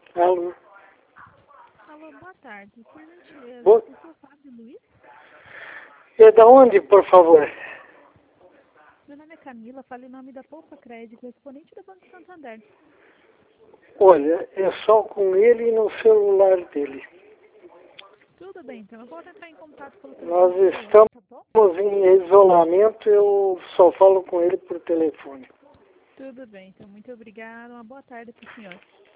Alô? Alô, boa tarde. Por gentileza, Boa... eu sou o Fábio Luiz. É da onde, por favor? Meu nome é Camila, falo em nome da Poupa Crédito, exponente do Banco Santander. Olha, é só com ele e no celular dele. Tudo bem, então eu vou entrar em contato pelo Nós telefone celular, estamos tá bom? em isolamento, eu só falo com ele por telefone. Tudo bem, então muito obrigada. Uma boa tarde para o senhor.